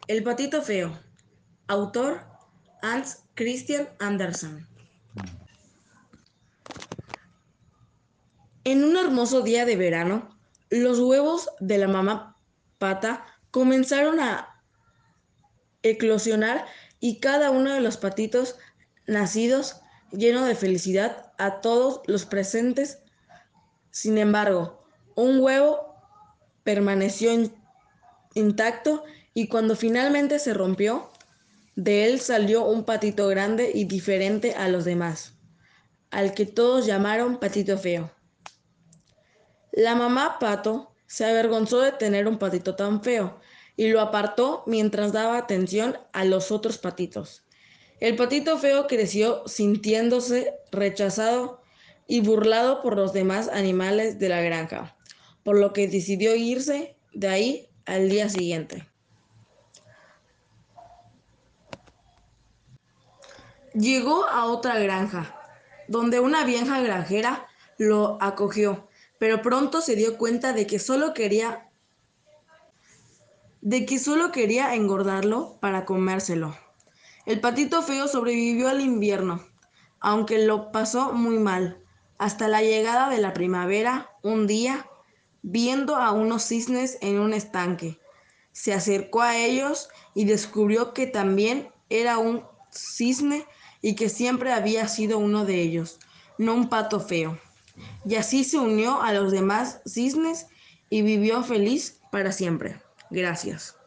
El patito feo. Autor Hans Christian Andersen. En un hermoso día de verano, los huevos de la mamá pata comenzaron a eclosionar y cada uno de los patitos nacidos lleno de felicidad a todos los presentes. Sin embargo, un huevo permaneció intacto y cuando finalmente se rompió, de él salió un patito grande y diferente a los demás, al que todos llamaron patito feo. La mamá pato se avergonzó de tener un patito tan feo y lo apartó mientras daba atención a los otros patitos. El patito feo creció sintiéndose rechazado y burlado por los demás animales de la granja, por lo que decidió irse de ahí al día siguiente. Llegó a otra granja, donde una vieja granjera lo acogió, pero pronto se dio cuenta de que solo quería engordarlo para comérselo. El patito feo sobrevivió al invierno, aunque lo pasó muy mal, hasta la llegada de la primavera. Un día, viendo a unos cisnes en un estanque, se acercó a ellos y descubrió que también era un cisne y que siempre había sido uno de ellos, no un pato feo. Y así se unió a los demás cisnes y vivió feliz para siempre. Gracias.